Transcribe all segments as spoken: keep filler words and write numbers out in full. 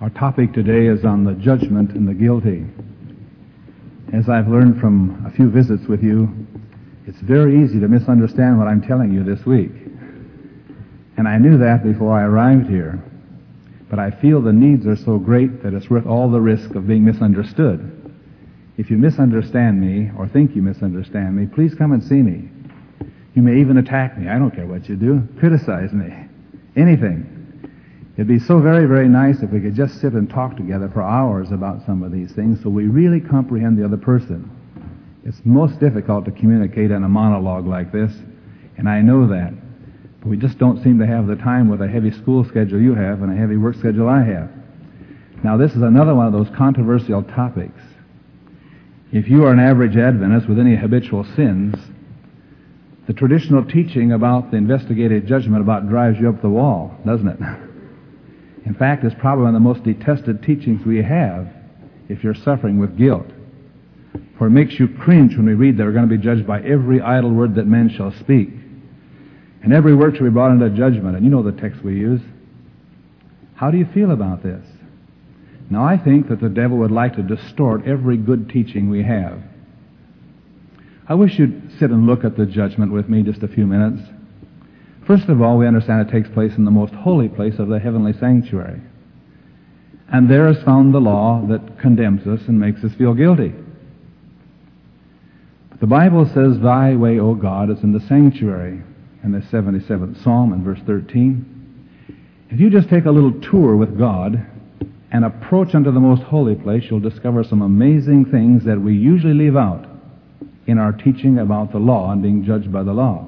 Our topic today is on the judgment and the guilty. As I've learned from a few visits with you, it's very easy to misunderstand what I'm telling you this week. And I knew that before I arrived here. But I feel the needs are so great that it's worth all the risk of being misunderstood. If you misunderstand me or think you misunderstand me, please come and see me. You may even attack me. I don't care what you do. Criticize me. Anything. It'd be so very, very nice if we could just sit and talk together for hours about some of these things so we really comprehend the other person. It's most difficult to communicate in a monologue like this, and I know that. But we just don't seem to have the time with a heavy school schedule you have and a heavy work schedule I have. Now, this is another one of those controversial topics. If you are an average Adventist with any habitual sins, the traditional teaching about the investigative judgment about drives you up the wall, doesn't it? In fact, it's probably one of the most detested teachings we have if you're suffering with guilt. For it makes you cringe when we read that we're going to be judged by every idle word that men shall speak. And every word shall be brought into judgment. And you know the text we use. How do you feel about this? Now, I think that the devil would like to distort every good teaching we have. I wish you'd sit and look at the judgment with me just a few minutes. First of all, we understand it takes place in the most holy place of the heavenly sanctuary. And there is found the law that condemns us and makes us feel guilty. But the Bible says, "Thy way, O God, is in the sanctuary," in the seventy-seventh Psalm in verse thirteen. If you just take a little tour with God and approach unto the most holy place, you'll discover some amazing things that we usually leave out in our teaching about the law and being judged by the law.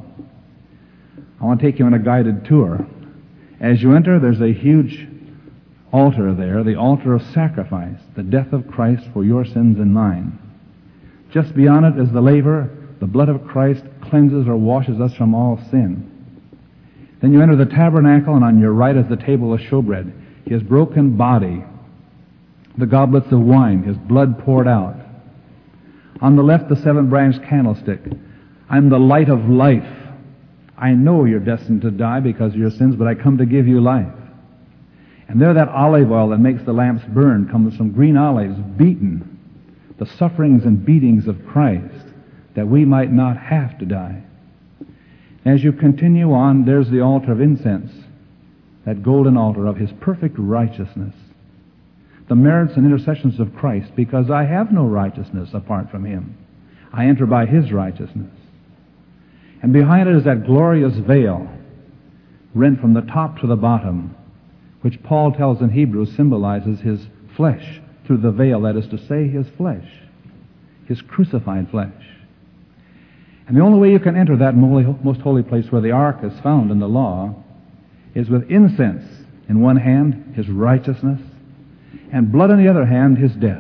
I want to take you on a guided tour. As you enter, there's a huge altar there, the altar of sacrifice, the death of Christ for your sins and mine. Just beyond it is the laver. The blood of Christ cleanses or washes us from all sin. Then you enter the tabernacle, and on your right is the table of showbread, His broken body, the goblets of wine, His blood poured out. On the left, the seven-branched candlestick. I'm the light of life. I know you're destined to die because of your sins, but I come to give you life. And there that olive oil that makes the lamps burn comes from green olives beaten, the sufferings and beatings of Christ, that we might not have to die. As you continue on, there's the altar of incense, that golden altar of His perfect righteousness, the merits and intercessions of Christ, because I have no righteousness apart from Him. I enter by His righteousness. And behind it is that glorious veil, rent from the top to the bottom, which Paul tells in Hebrews symbolizes His flesh through the veil, that is to say, His flesh, His crucified flesh. And the only way you can enter that most holy place where the ark is found in the law is with incense in one hand, His righteousness, and blood in the other hand, His death.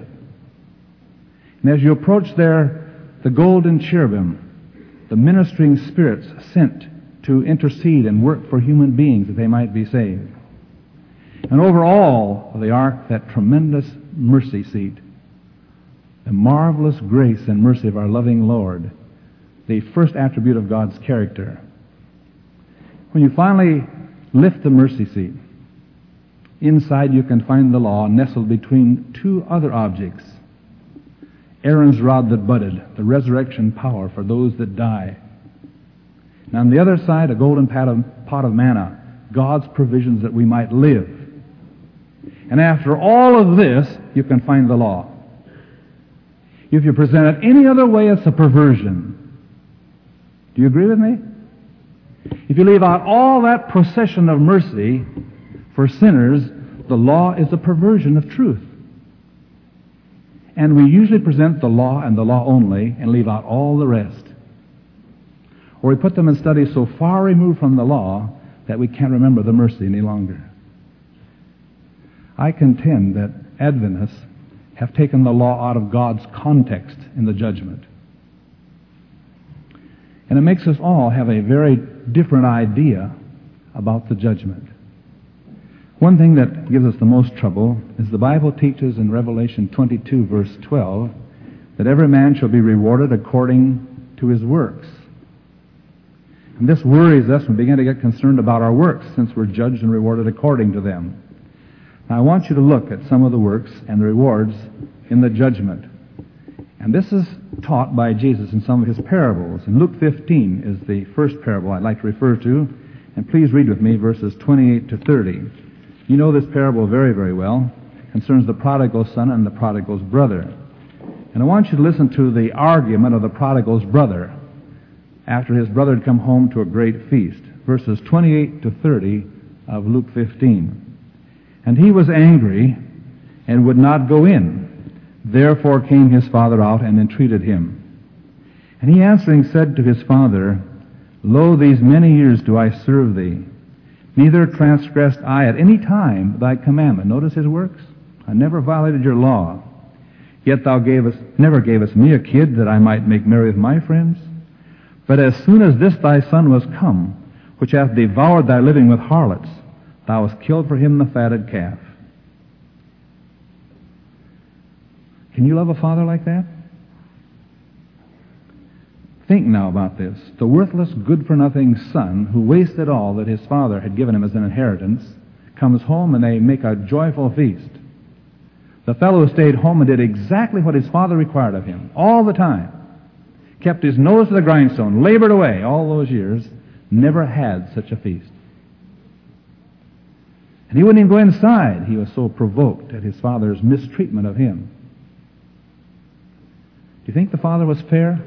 And as you approach there, the golden cherubim, the ministering spirits sent to intercede and work for human beings that they might be saved. And over all of the ark, that tremendous mercy seat, the marvelous grace and mercy of our loving Lord, the first attribute of God's character. When you finally lift the mercy seat, inside you can find the law nestled between two other objects. Aaron's rod that budded, the resurrection power for those that die. And on the other side, a golden pot of, pot of manna, God's provisions that we might live. And after all of this, you can find the law. If you present it any other way, it's a perversion. Do you agree with me? If you leave out all that procession of mercy for sinners, the law is a perversion of truth. And we usually present the law and the law only and leave out all the rest. Or we put them in studies so far removed from the law that we can't remember the mercy any longer. I contend that Adventists have taken the law out of God's context in the judgment. And it makes us all have a very different idea about the judgment. One thing that gives us the most trouble is the Bible teaches in Revelation twenty-two, verse twelve, that every man shall be rewarded according to his works. And this worries us when we begin to get concerned about our works, since we're judged and rewarded according to them. Now I want you to look at some of the works and the rewards in the judgment. And this is taught by Jesus in some of his parables. And Luke fifteen is the first parable I'd like to refer to. And please read with me verses twenty-eight to thirty. You know this parable very, very well. It concerns the prodigal son and the prodigal's brother. And I want you to listen to the argument of the prodigal's brother after his brother had come home to a great feast. Verses twenty-eight to thirty of Luke fifteen. And he was angry and would not go in. Therefore came his father out and entreated him. And he answering said to his father, Lo, these many years do I serve thee. Neither transgressed I at any time thy commandment. Notice his works. I never violated your law. Yet thou gavest, never gavest me a kid that I might make merry with my friends. But as soon as this thy son was come, which hath devoured thy living with harlots, thou hast killed for him the fatted calf. Can you love a father like that? Think now about this. The worthless, good-for-nothing son who wasted all that his father had given him as an inheritance comes home and they make a joyful feast. The fellow who stayed home and did exactly what his father required of him all the time, kept his nose to the grindstone, labored away all those years, never had such a feast. And he wouldn't even go inside. He was so provoked at his father's mistreatment of him. Do you think the father was fair?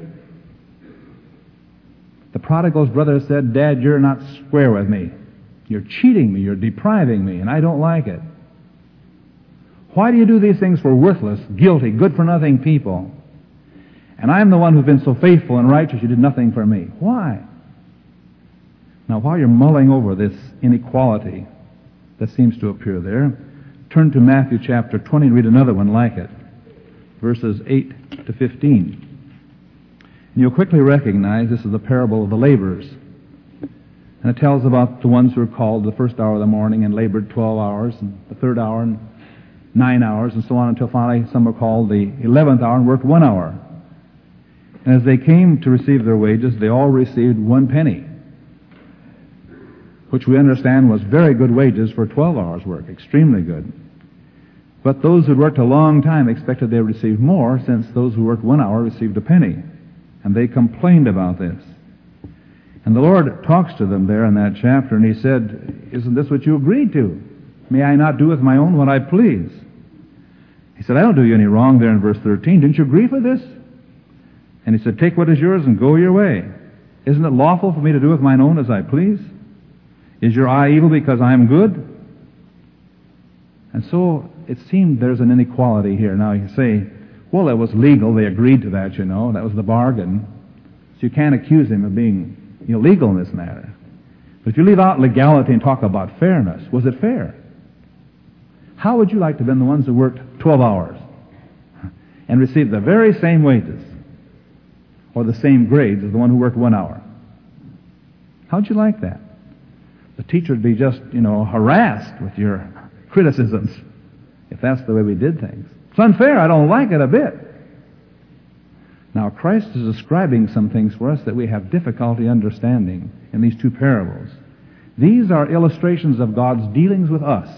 The prodigal's brother said, Dad, you're not square with me. You're cheating me. You're depriving me, and I don't like it. Why do you do these things for worthless, guilty, good-for-nothing people? And I'm the one who's been so faithful and righteous, you did nothing for me. Why? Now, while you're mulling over this inequality that seems to appear there, turn to Matthew chapter twenty and read another one like it, verses eight to fifteen. And you'll quickly recognize this is the parable of the laborers. And it tells about the ones who were called the first hour of the morning and labored twelve hours, and the third hour and nine hours, and so on until finally some were called the eleventh hour and worked one hour. And as they came to receive their wages, they all received one penny, which we understand was very good wages for twelve hours' work, extremely good. But those who worked a long time expected they would receive more, since those who worked one hour received a penny. And they complained about this. And the Lord talks to them there in that chapter, and he said, Isn't this what you agreed to? May I not do with my own what I please? He said, I don't do you any wrong there in verse thirteen. Didn't you agree for this? And he said, Take what is yours and go your way. Isn't it lawful for me to do with mine own as I please? Is your eye evil because I am good? And so it seemed there's an inequality here. Now you say, well, it was legal. They agreed to that, you know. That was the bargain. So you can't accuse him of being illegal in this matter. But if you leave out legality and talk about fairness, was it fair? How would you like to have been the ones who worked twelve hours and received the very same wages or the same grades as the one who worked one hour? How'd you like that? The teacher would be just, you know, harassed with your criticisms if that's the way we did things. It's unfair. I don't like it a bit. Now, Christ is describing some things for us that we have difficulty understanding in these two parables. These are illustrations of God's dealings with us.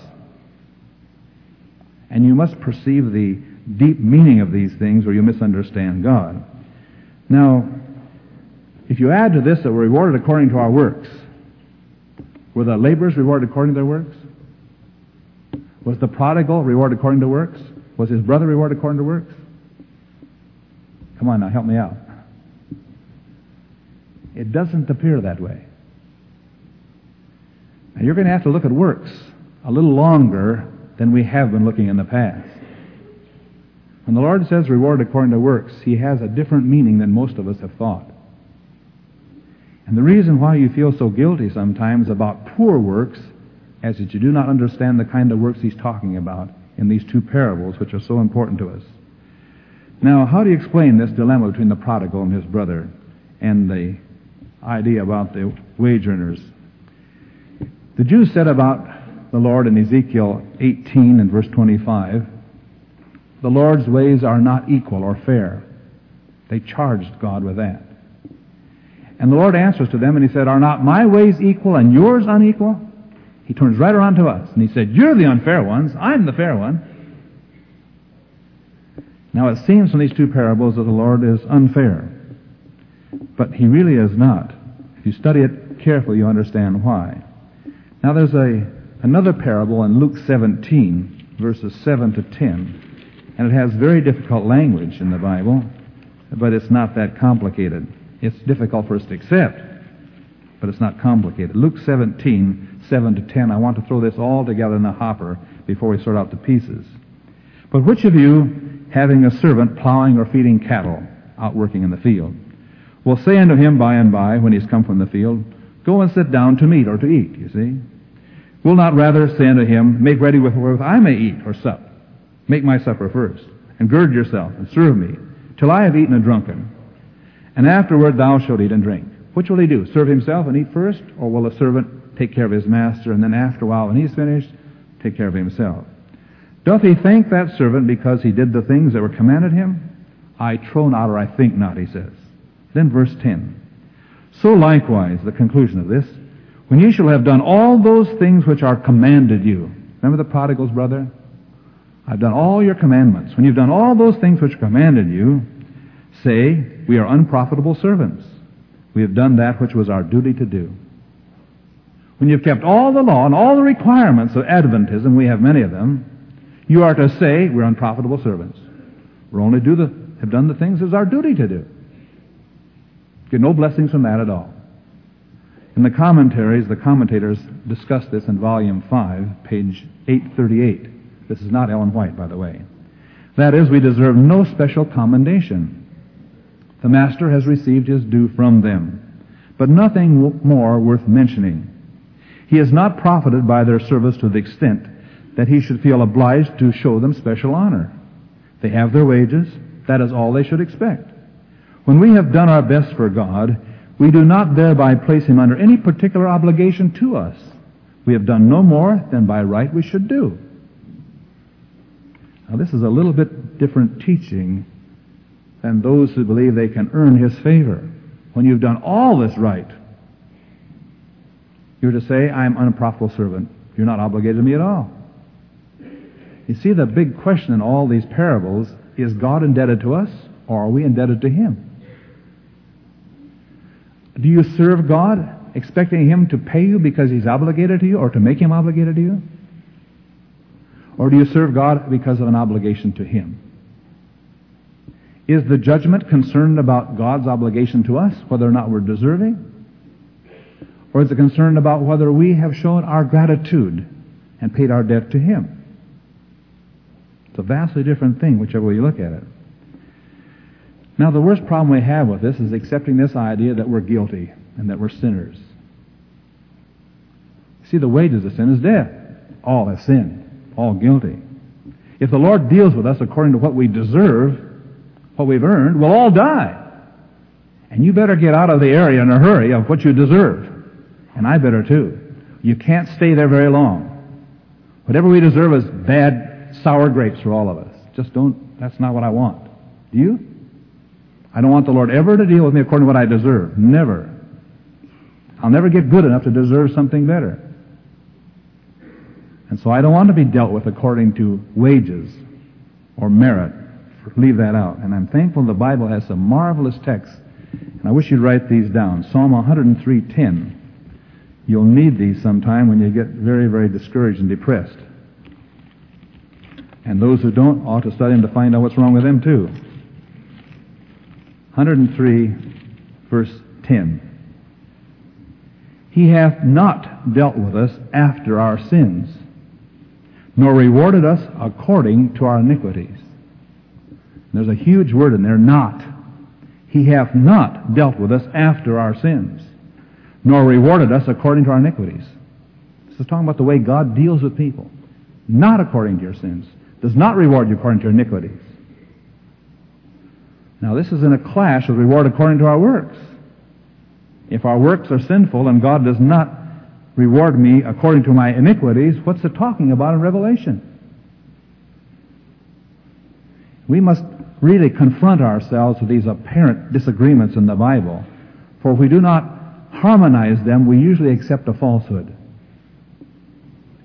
And you must perceive the deep meaning of these things or you misunderstand God. Now, if you add to this that we're rewarded according to our works, were the laborers rewarded according to their works? Was the prodigal rewarded according to works? Was his brother rewarded according to works? Come on now, help me out. It doesn't appear that way. Now you're going to have to look at works a little longer than we have been looking in the past. When the Lord says rewarded according to works, he has a different meaning than most of us have thought. And the reason why you feel so guilty sometimes about poor works is that you do not understand the kind of works he's talking about in these two parables, which are so important to us. Now, how do you explain this dilemma between the prodigal and his brother and the idea about the wage earners? The Jews said about the Lord in Ezekiel eighteen and verse twenty-five, the Lord's ways are not equal or fair. They charged God with that. And the Lord answers to them and he said, Are not my ways equal and yours unequal? He turns right around to us, and he said, you're the unfair ones. I'm the fair one. Now, it seems from these two parables that the Lord is unfair. But he really is not. If you study it carefully, you understand why. Now, there's a another parable in Luke seventeen, verses seven to ten. And it has very difficult language in the Bible, but it's not that complicated. It's difficult for us to accept, but it's not complicated. Luke seventeen, seven to ten. I want to throw this all together in a hopper before we sort out the pieces. But which of you, having a servant plowing or feeding cattle, out working in the field, will say unto him by and by, when he's come from the field, go and sit down to meat or to eat, you see? Will not rather say unto him, make ready wherewith I may eat or sup? Make my supper first, and gird yourself, and serve me, till I have eaten and drunken. And afterward thou shalt eat and drink. Which will he do? Serve himself and eat first? Or will a servant take care of his master, and then after a while, when he's finished, take care of himself? Doth he thank that servant because he did the things that were commanded him? I trow not, or I think not, he says. Then verse ten. So likewise, the conclusion of this, when ye shall have done all those things which are commanded you. Remember the prodigal's brother? I've done all your commandments. When you've done all those things which are commanded you, say, we are unprofitable servants. We have done that which was our duty to do. When you've kept all the law and all the requirements of Adventism, we have many of them, you are to say, we're unprofitable servants. We only do the, have done the things as our duty to do. Get no blessings from that at all. In the commentaries, the commentators discuss this in volume five, page eight thirty-eight. This is not Ellen White, by the way. That is, we deserve no special commendation. The Master has received his due from them, but nothing more worth mentioning. He is not profited by their service to the extent that he should feel obliged to show them special honor. They have their wages. That is all they should expect. When we have done our best for God, we do not thereby place him under any particular obligation to us. We have done no more than by right we should do. Now, this is a little bit different teaching than those who believe they can earn his favor. When you've done all this right, you're to say, I am an unprofitable servant. You're not obligated to me at all. You see, the big question in all these parables, is God indebted to us, or are we indebted to him? Do you serve God expecting him to pay you because he's obligated to you, or to make him obligated to you? Or do you serve God because of an obligation to him? Is the judgment concerned about God's obligation to us, whether or not we're deserving? Or is it concerned about whether we have shown our gratitude and paid our debt to him? It's a vastly different thing, whichever way you look at it. Now, the worst problem we have with this is accepting this idea that we're guilty and that we're sinners. See, the wages of sin is death. All have sinned, all guilty. If the Lord deals with us according to what we deserve, what we've earned, we'll all die. And you better get out of the area in a hurry of what you deserve. And I better too. You can't stay there very long. Whatever we deserve is bad, sour grapes for all of us. Just don't, that's not what I want. Do you? I don't want the Lord ever to deal with me according to what I deserve. Never. I'll never get good enough to deserve something better. And so I don't want to be dealt with according to wages or merit. Leave that out. And I'm thankful the Bible has some marvelous texts. And I wish you'd write these down. Psalm one oh three ten. You'll need these sometime when you get very, very discouraged and depressed. And those who don't ought to study them to find out what's wrong with them too. one oh three, verse ten. He hath not dealt with us after our sins, nor rewarded us according to our iniquities. There's a huge word in there, not. He hath not dealt with us after our sins, nor rewarded us according to our iniquities. This is talking about the way God deals with people. Not according to your sins. Does not reward you according to your iniquities. Now, this is in a clash with reward according to our works. If our works are sinful and God does not reward me according to my iniquities, what's it talking about in Revelation? We must really confront ourselves with these apparent disagreements in the Bible. For if we do not harmonize them, we usually accept a falsehood.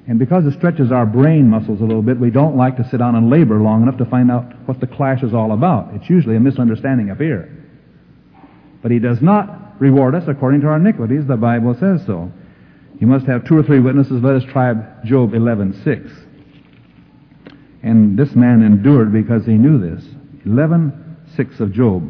And because it stretches our brain muscles a little bit, we don't like to sit down and labor long enough to find out what the clash is all about. It's usually a misunderstanding up here. But he does not reward us according to our iniquities. The Bible says so. You must have two or three witnesses. Let us try Job eleven six. And this man endured because he knew this. eleven six of Job.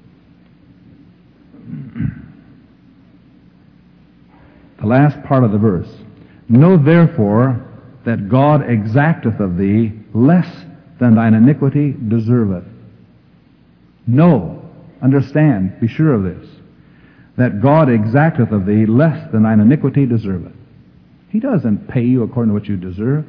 The last part of the verse. Know therefore that God exacteth of thee less than thine iniquity deserveth. Know, understand, be sure of this, that God exacteth of thee less than thine iniquity deserveth. He doesn't pay you according to what you deserve.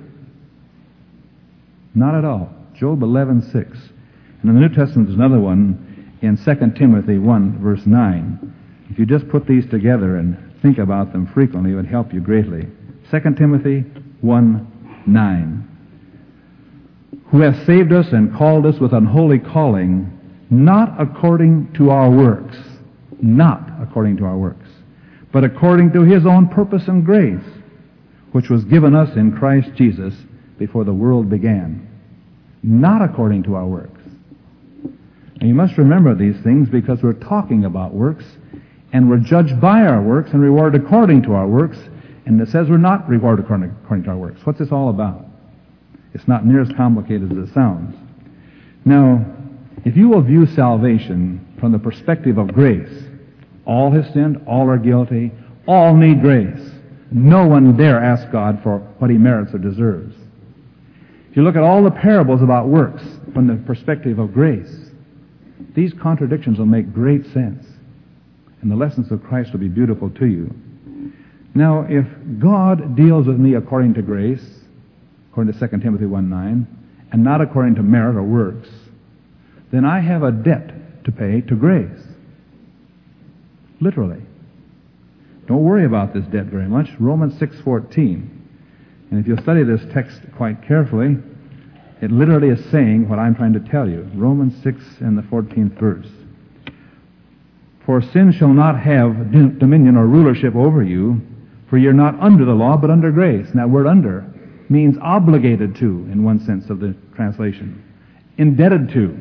Not at all. Job eleven six. And in the New Testament, there's another one in Second Timothy one, verse nine. If you just put these together and think about them frequently, it would help you greatly. Second Timothy one nine. Who hath saved us and called us with an holy calling, not according to our works, not according to our works, but according to his own purpose and grace, which was given us in Christ Jesus before the world began. Not according to our works. And you must remember these things because we're talking about works, and we're judged by our works and rewarded according to our works, and it says we're not rewarded according, according to our works. What's this all about? It's not near as complicated as it sounds. Now, if you will view salvation from the perspective of grace, all have sinned, all are guilty, all need grace. No one dare ask God for what he merits or deserves. If you look at all the parables about works from the perspective of grace, these contradictions will make great sense, and the lessons of Christ will be beautiful to you. Now, if God deals with me according to grace, according to Second Timothy one nine, and not according to merit or works, then I have a debt to pay to grace. Literally. Don't worry about this debt very much. Romans six fourteen. And if you'll study this text quite carefully, it literally is saying what I'm trying to tell you. Romans six and the fourteenth verse. For sin shall not have dominion or rulership over you, for you're not under the law, but under grace. And that word under means obligated to, in one sense of the translation. Indebted to.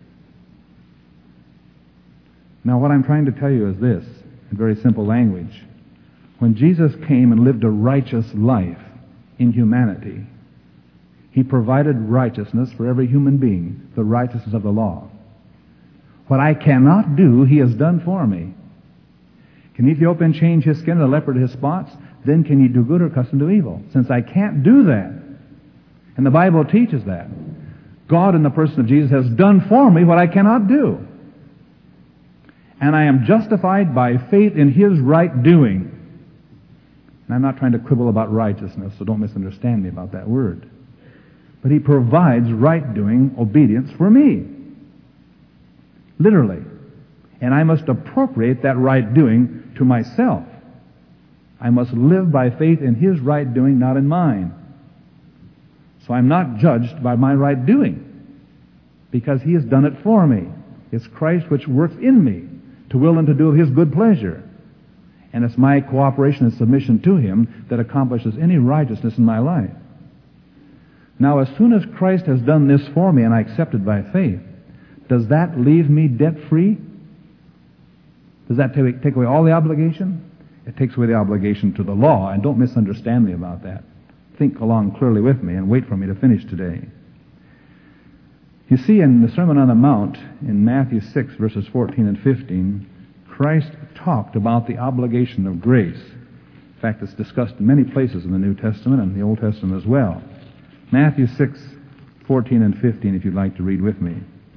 Now, what I'm trying to tell you is this, in very simple language. When Jesus came and lived a righteous life in humanity, he provided righteousness for every human being, the righteousness of the law. What I cannot do, he has done for me. Can the Ethiopian change his skin and the leopard his spots? Then can he do good or custom do evil? Since I can't do that, and the Bible teaches that, God in the person of Jesus has done for me what I cannot do. And I am justified by faith in his right doing. And I'm not trying to quibble about righteousness, so don't misunderstand me about that word. But he provides right doing obedience for me. Literally. And I must appropriate that right doing to myself. I must live by faith in his right doing, not in mine. So I'm not judged by my right doing, because he has done it for me. It's Christ which works in me to will and to do of his good pleasure. And it's my cooperation and submission to him that accomplishes any righteousness in my life. Now, as soon as Christ has done this for me and I accept it by faith, does that leave me debt-free? Does that take, take away all the obligation? It takes away the obligation to the law, and don't misunderstand me about that. Think along clearly with me and wait for me to finish today. You see, in the Sermon on the Mount, in Matthew six, verses fourteen and fifteen, Christ talked about the obligation of grace. In fact, it's discussed in many places in the New Testament and the Old Testament as well. Matthew six, fourteen and fifteen, if you'd like to read with me.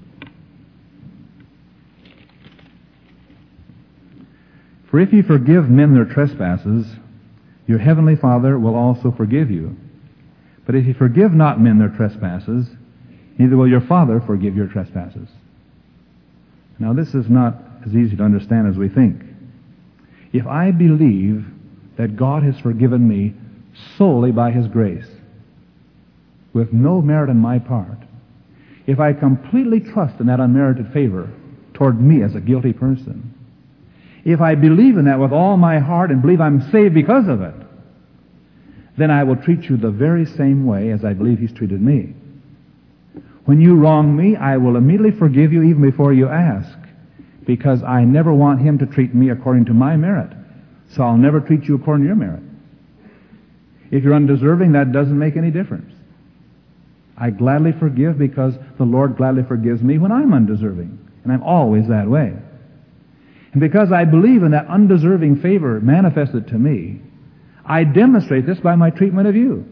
For if ye forgive men their trespasses, your heavenly Father will also forgive you. But if ye forgive not men their trespasses, neither will your Father forgive your trespasses. Now, this is not as easy to understand as we think. If I believe that God has forgiven me solely by his grace, with no merit on my part, if I completely trust in that unmerited favor toward me as a guilty person, if I believe in that with all my heart and believe I'm saved because of it, then I will treat you the very same way as I believe he's treated me. When you wrong me, I will immediately forgive you even before you ask, because I never want him to treat me according to my merit. So I'll never treat you according to your merit. If you're undeserving, that doesn't make any difference. I gladly forgive because the Lord gladly forgives me when I'm undeserving, and I'm always that way. And because I believe in that undeserving favor manifested to me, I demonstrate this by my treatment of you.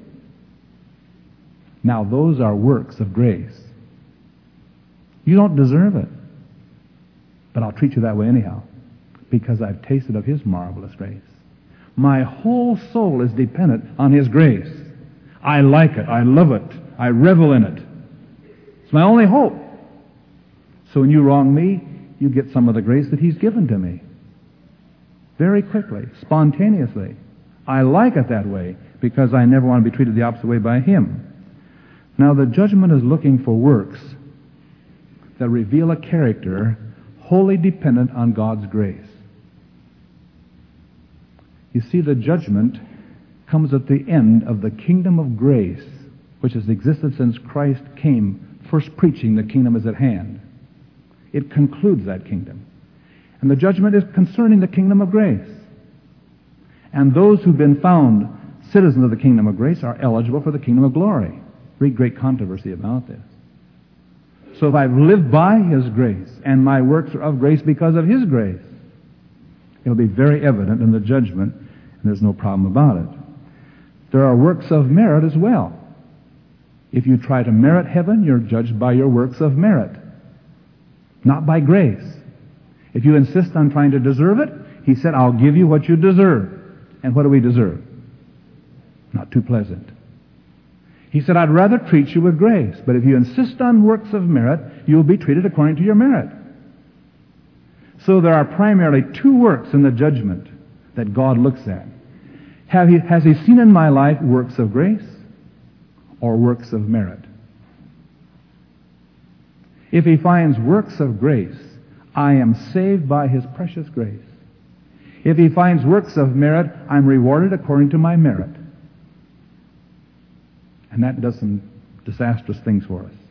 Now, those are works of grace. You don't deserve it, but I'll treat you that way anyhow, because I've tasted of his marvelous grace. My whole soul is dependent on his grace. I like it. I love it. I revel in it. It's my only hope. So when you wrong me, you get some of the grace that he's given to me. Very quickly, spontaneously. I like it that way because I never want to be treated the opposite way by him. Now, the judgment is looking for works that reveal a character wholly dependent on God's grace. You see, the judgment comes at the end of the kingdom of grace, which has existed since Christ came, first preaching the kingdom is at hand. It concludes that kingdom. And the judgment is concerning the kingdom of grace. And those who've been found citizens of the kingdom of grace are eligible for the kingdom of glory. Read great controversy about this. So if I've lived by his grace, and my works are of grace because of his grace, it'll be very evident in the judgment, and there's no problem about it. There are works of merit as well. If you try to merit heaven, you're judged by your works of merit, not by grace. If you insist on trying to deserve it, he said, I'll give you what you deserve. And what do we deserve? Not too pleasant. He said, I'd rather treat you with grace, but if you insist on works of merit, you'll be treated according to your merit. So there are primarily two works in the judgment that God looks at. Have he, has he seen in my life works of grace or works of merit? If he finds works of grace, I am saved by his precious grace. If he finds works of merit, I'm rewarded according to my merit. And that does some disastrous things for us.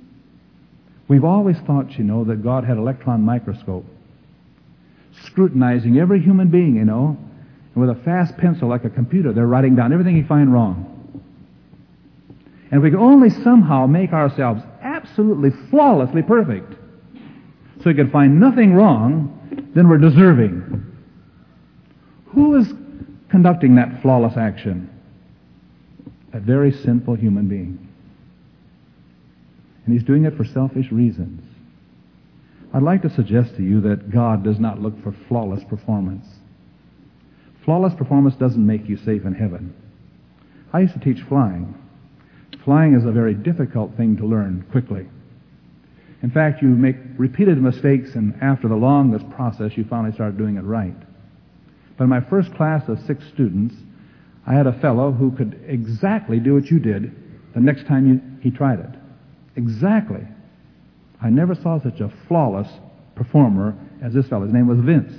We've always thought, you know, that God had an electron microscope scrutinizing every human being, you know, and with a fast pencil like a computer, they're writing down everything he finds wrong. And if we could only somehow make ourselves absolutely flawlessly perfect so we could find nothing wrong, then we're deserving. Who is conducting that flawless action? A very sinful human being. And he's doing it for selfish reasons. I'd like to suggest to you that God does not look for flawless performance. Flawless performance doesn't make you safe in heaven. I used to teach flying. Flying is a very difficult thing to learn quickly. In fact, you make repeated mistakes, and after the longest process, you finally start doing it right. But in my first class of six students, I had a fellow who could exactly do what you did the next time you, he tried it. Exactly. I never saw such a flawless performer as this fellow. His name was Vince.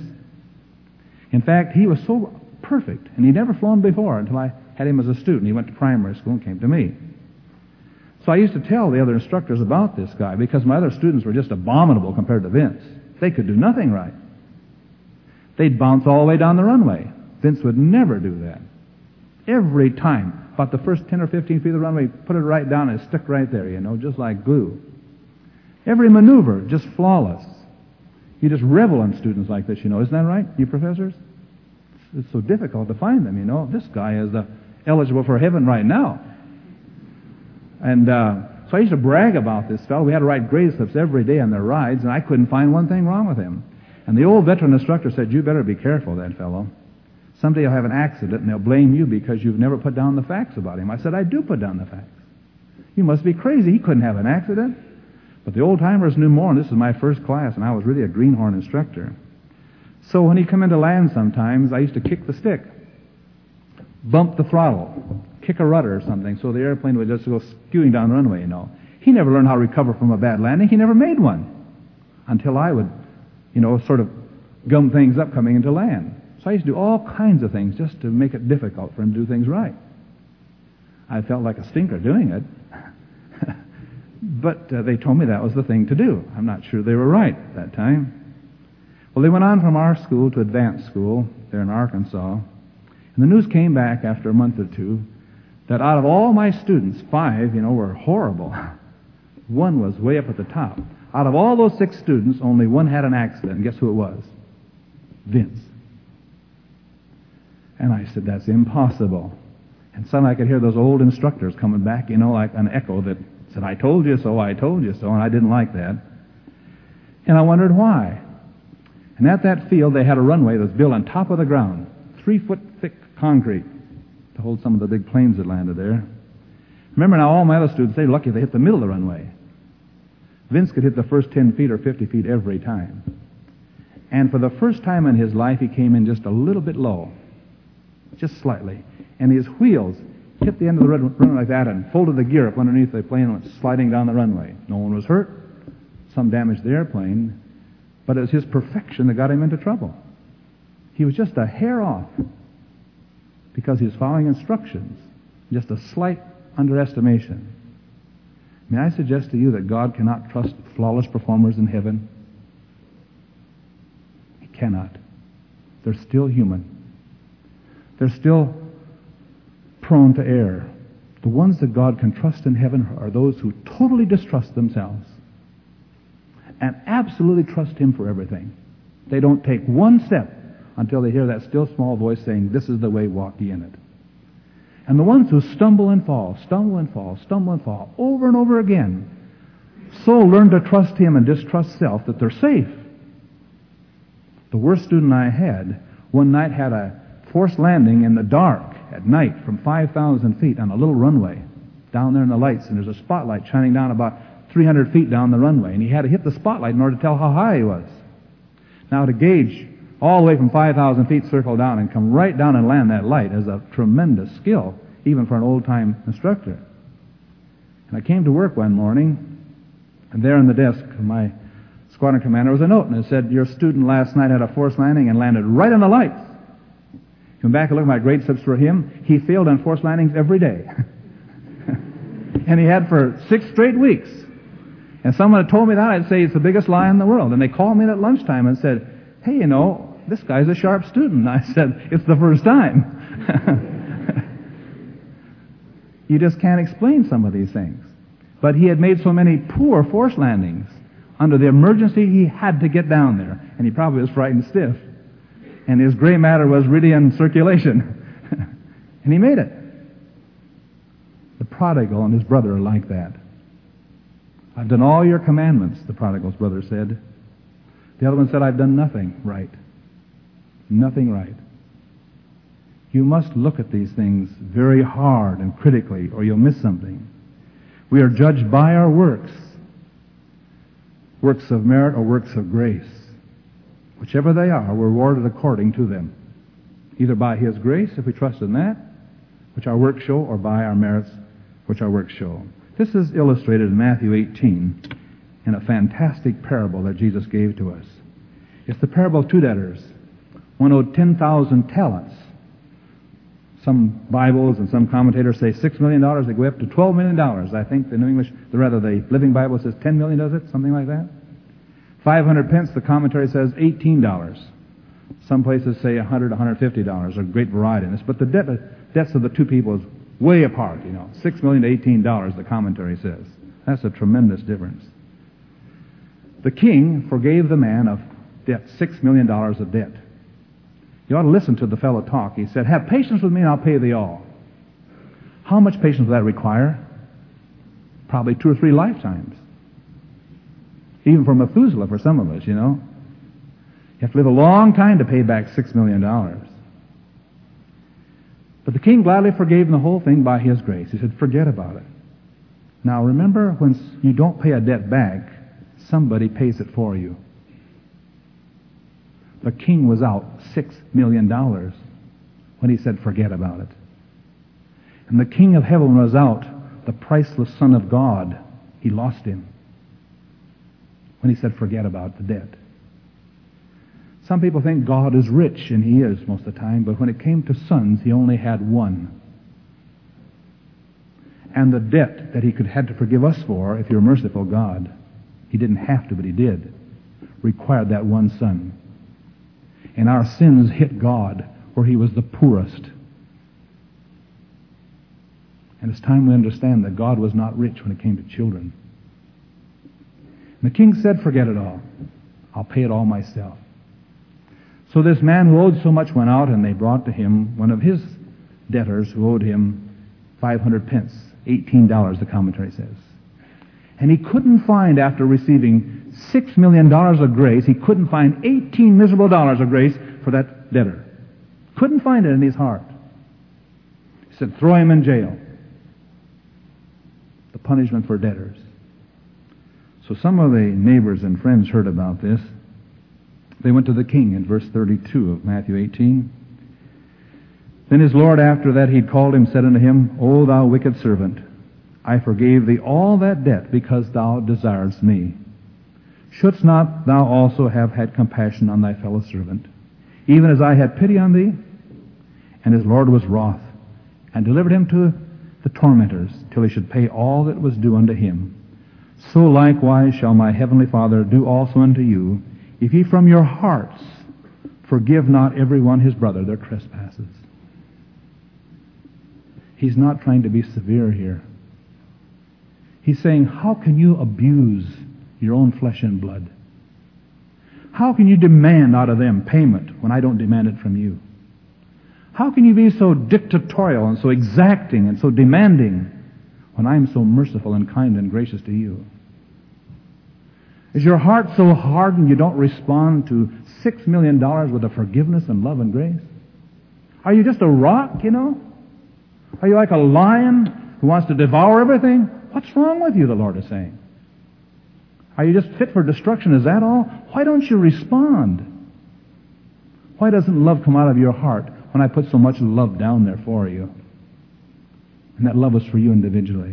In fact, he was so perfect, and he'd never flown before until I had him as a student. He went to primary school and came to me. So I used to tell the other instructors about this guy because my other students were just abominable compared to Vince. They could do nothing right. They'd bounce all the way down the runway. Vince would never do that. Every time, about the first ten or fifteen feet of the runway, put it right down and it stuck right there, you know, just like glue. Every maneuver, just flawless. You just revel in students like this, you know. Isn't that right, you professors? It's so difficult to find them, you know. This guy is uh, eligible for heaven right now. And uh, so I used to brag about this fellow. We had to write grade slips every day on their rides, and I couldn't find one thing wrong with him. And the old veteran instructor said, you better be careful, that fellow. Someday he'll have an accident, and they'll blame you because you've never put down the facts about him. I said, I do put down the facts. You must be crazy. He couldn't have an accident. But the old-timers knew more, and this is my first class, and I was really a greenhorn instructor. So when he'd come into land sometimes, I used to kick the stick, bump the throttle, kick a rudder or something, so the airplane would just go skewing down the runway, you know. He never learned how to recover from a bad landing. He never made one until I would, you know, sort of gum things up coming into land. So I used to do all kinds of things just to make it difficult for him to do things right. I felt like a stinker doing it. But uh, they told me that was the thing to do. I'm not sure they were right at that time. Well, they went on from our school to advanced school there in Arkansas. And the news came back after a month or two that out of all my students, five, you know, were horrible. One was way up at the top. Out of all those six students, only one had an accident. And guess who it was? Vince. And I said, that's impossible. And suddenly I could hear those old instructors coming back, you know, like an echo that said, I told you so, I told you so, and I didn't like that. And I wondered why. And at that field, they had a runway that was built on top of the ground, three foot thick concrete to hold some of the big planes that landed there. Remember now, all my other students, they were lucky if they hit the middle of the runway. Vince could hit the first ten feet or fifty feet every time. And for the first time in his life, he came in just a little bit low, just slightly. And his wheels hit the end of the runway like that and folded the gear up underneath the plane and went sliding down the runway. No one was hurt. Some damaged the airplane. But it was his perfection that got him into trouble. He was just a hair off because he was following instructions. Just a slight underestimation. May I suggest to you that God cannot trust flawless performers in heaven? He cannot. They're still human. They're still prone to error. The ones that God can trust in heaven are those who totally distrust themselves and absolutely trust Him for everything. They don't take one step until they hear that still small voice saying, this is the way, walk ye in it. And the ones who stumble and fall, stumble and fall, stumble and fall, over and over again, so learn to trust Him and distrust self that they're safe. The worst student I had one night had a forced landing in the dark at night from five thousand feet on a little runway down there in the lights, and there's a spotlight shining down about three hundred feet down the runway, and he had to hit the spotlight in order to tell how high he was. Now, to gauge all the way from five thousand feet, circle down, and come right down and land that light is a tremendous skill, even for an old-time instructor. And I came to work one morning, and there on the desk of my squadron commander was a note, and it said, your student last night had a forced landing and landed right on the lights. Come back and look at my grade slips for him. He failed on forced landings every day. And he had for six straight weeks. And someone had told me that, I'd say it's the biggest lie in the world. And they called me at lunchtime and said, hey, you know, this guy's a sharp student. And I said, it's the first time. You just can't explain some of these things. But he had made so many poor forced landings. Under the emergency, he had to get down there. And he probably was frightened stiff. And his gray matter was really in circulation. And he made it. The prodigal and his brother are like that. I've done all your commandments, the prodigal's brother said. The other one said, I've done nothing right. Nothing right. You must look at these things very hard and critically, or you'll miss something. We are judged by our works, works of merit or works of grace. Whichever they are, we're rewarded according to them, either by His grace, if we trust in that, which our works show, or by our merits, which our works show. This is illustrated in Matthew eighteen in a fantastic parable that Jesus gave to us. It's the parable of two debtors. One owed ten thousand talents. Some Bibles and some commentators say six million dollars. They go up to twelve million dollars. I think the New English, the rather the Living Bible says ten million dollars, does it? Something like that. five hundred pence, the commentary says eighteen dollars. Some places say one hundred dollars, one hundred fifty dollars. There's a great variety in this. But the debt, debts of the two people is way apart, you know. six million dollars to eighteen dollars, the commentary says. That's a tremendous difference. The king forgave the man of debt, six million dollars of debt. You ought to listen to the fellow talk. He said, have patience with me and I'll pay thee all. How much patience will that require? Probably two or three lifetimes. Even for Methuselah, for some of us, you know. You have to live a long time to pay back six million dollars. But the king gladly forgave him the whole thing by his grace. He said, forget about it. Now remember, when you don't pay a debt back, somebody pays it for you. The king was out six million dollars when he said, forget about it. And the king of heaven was out, the priceless Son of God. He lost him when he said, forget about the debt. Some people think God is rich, and He is most of the time, but when it came to sons, He only had one. and the debt that he could had to forgive us for if you're a merciful God. He didn't have to, but he did. Required that one son. And our sins hit God where he was the poorest. And it's time we understand that God was not rich when it came to children. And the king said, forget it all. I'll pay it all myself. So this man who owed so much went out, and they brought to him one of his debtors who owed him five hundred pence, eighteen dollars, the commentary says. And he couldn't find, after receiving six million dollars of grace, he couldn't find eighteen miserable dollars of grace for that debtor. Couldn't find it in his heart. He said, throw him in jail. The punishment for debtors. So some of the neighbors and friends heard about this. They went to the king in verse thirty-two of Matthew eighteen. Then his lord, after that he'd called him, said unto him, O thou wicked servant, I forgave thee all that debt because thou desiredst me. Shouldst not thou also have had compassion on thy fellow servant, even as I had pity on thee? And his lord was wroth, and delivered him to the tormentors, till he should pay all that was due unto him. So likewise shall my heavenly Father do also unto you, if ye from your hearts forgive not every one his brother their trespasses. He's not trying to be severe here. He's saying, how can you abuse your own flesh and blood? How can you demand out of them payment when I don't demand it from you? How can you be so dictatorial and so exacting and so demanding when I'm so merciful and kind and gracious to you? Is your heart so hardened you don't respond to six million dollars worth of forgiveness and love and grace? Are you just a rock, you know? Are you like a lion who wants to devour everything? What's wrong with you, the Lord is saying? Are you just fit for destruction? Is that all? Why don't you respond? Why doesn't love come out of your heart when I put so much love down there for you? And that love is for you individually.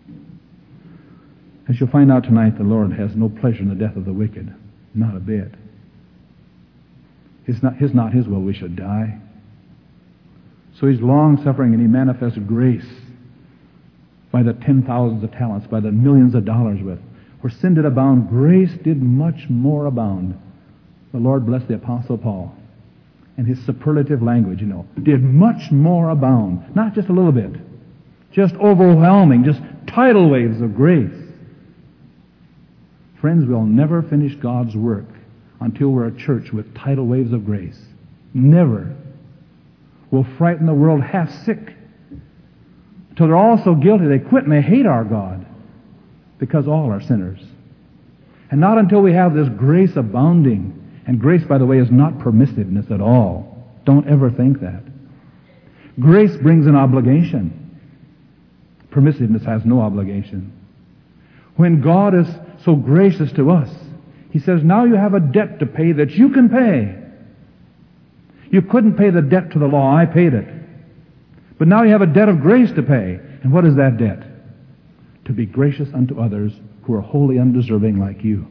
As you'll find out tonight, the Lord has no pleasure in the death of the wicked. Not a bit. It's not his, not his will we should die. So he's long-suffering, and he manifests grace by the ten thousands of talents, by the millions of dollars with. Where sin did abound, grace did much more abound. The Lord bless the Apostle Paul. And his superlative language, you know, did much more abound. Not just a little bit. Just overwhelming, just tidal waves of grace. Friends, we'll never finish God's work until we're a church with tidal waves of grace. Never. We'll frighten the world half sick until they're all so guilty they quit and they hate our God, because all are sinners. And not until we have this grace abounding. And grace, by the way, is not permissiveness at all. Don't ever think that. Grace brings an obligation. Permissiveness has no obligation. When God is so gracious to us, He says, now you have a debt to pay that you can pay. You couldn't pay the debt to the law. I paid it. But now you have a debt of grace to pay. And what is that debt? To be gracious unto others who are wholly undeserving like you.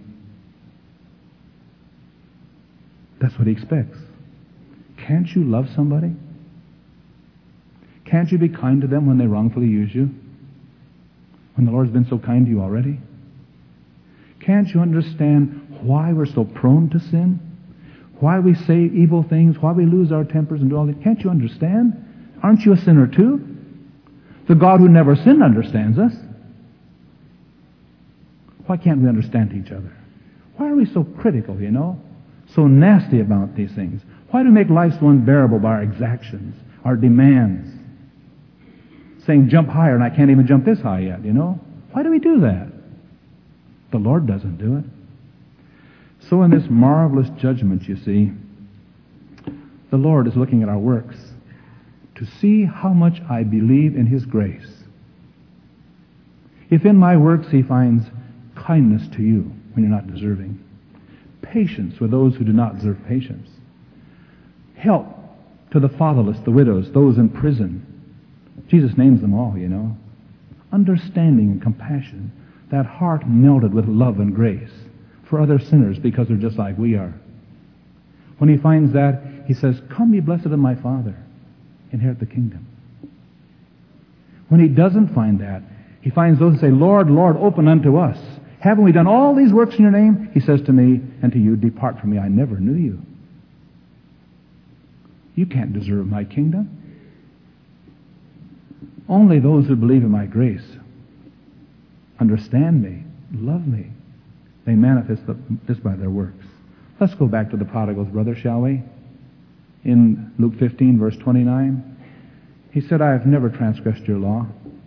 That's what He expects. Can't you love somebody? Can't you be kind to them when they wrongfully use you? When the Lord's been so kind to you already? Can't you understand why we're so prone to sin? Why we say evil things? Why we lose our tempers and do all that? Can't you understand? Aren't you a sinner too? The God who never sinned understands us. Why can't we understand each other? Why are we so critical, you know? So nasty about these things? Why do we make life so unbearable by our exactions, our demands? Saying, jump higher, and I can't even jump this high yet, you know? Why do we do that? The Lord doesn't do it. So in this marvelous judgment, you see, the Lord is looking at our works to see how much I believe in His grace. If in my works He finds kindness to you when you're not deserving, patience with those who do not deserve patience, help to the fatherless, the widows, those in prison. Jesus names them all, you know. Understanding and compassion, that heart melted with love and grace for other sinners because they're just like we are. When He finds that, He says, come ye blessed of my Father, inherit the kingdom. When He doesn't find that, He finds those who say, Lord, Lord, open unto us. Haven't we done all these works in your name? He says to me and to you, depart from me, I never knew you. You can't deserve my kingdom. Only those who believe in my grace, understand me, love me, they manifest this by their works. Let's go back to the prodigal's brother, shall we? In Luke fifteen, verse twenty-nine, he said, I have never transgressed your law.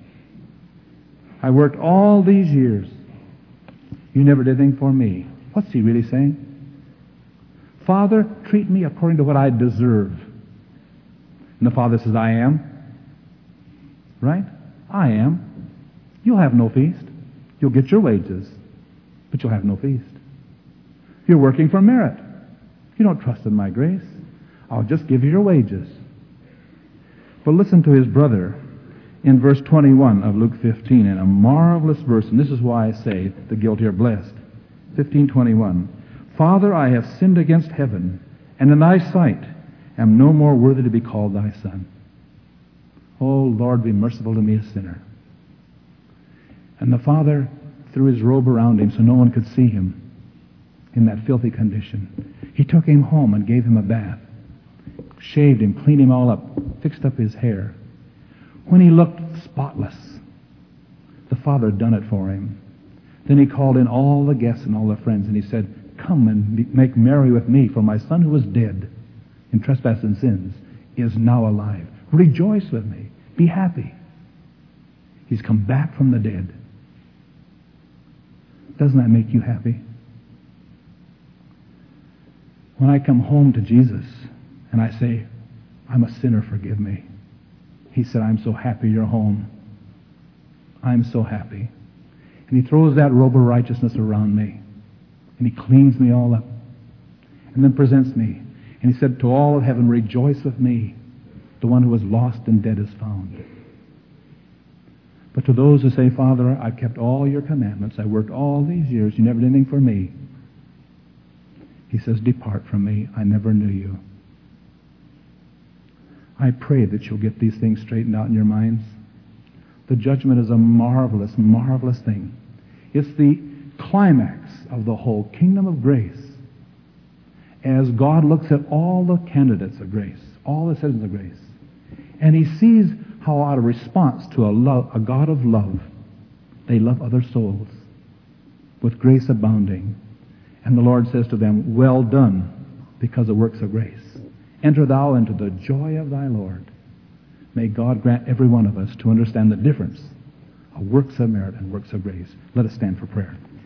I worked all these years. You never did anything for me. What's he really saying? Father, treat me according to what I deserve. And the Father says, I am. Right? I am. You'll have no feast. You'll get your wages, but you'll have no feast. You're working for merit. You don't trust in my grace. I'll just give you your wages. But listen to his brother in verse twenty-one of Luke fifteen, in a marvelous verse, and this is why I say the guilty are blessed. fifteen twenty-one. Father, I have sinned against heaven, and in thy sight am no more worthy to be called thy son. Oh, Lord, be merciful to me, a sinner. And the father threw his robe around him so no one could see him in that filthy condition. He took him home and gave him a bath, shaved him, cleaned him all up, fixed up his hair. When he looked spotless, the father had done it for him. Then he called in all the guests and all the friends, and he said, come and be, make merry with me, for my son who was dead in trespass and sins is now alive. Rejoice with me. Be happy. He's come back from the dead. Doesn't that make you happy? When I come home to Jesus and I say, I'm a sinner, forgive me. He said, I'm so happy you're home. I'm so happy. And he throws that robe of righteousness around me. And he cleans me all up. And then presents me. And he said to all of heaven, rejoice with me. The one who was lost and dead is found. But to those who say, Father, I've kept all your commandments. I worked all these years. You never did anything for me. He says, depart from me. I never knew you. I pray that you'll get these things straightened out in your minds. The judgment is a marvelous, marvelous thing. It's the climax of the whole kingdom of grace. As God looks at all the candidates of grace, all the citizens of grace, and he sees how out of response to a, love, a God of love, they love other souls with grace abounding. And the Lord says to them, well done, because of works of grace. Enter thou into the joy of thy Lord. May God grant every one of us to understand the difference of works of merit and works of grace. Let us stand for prayer.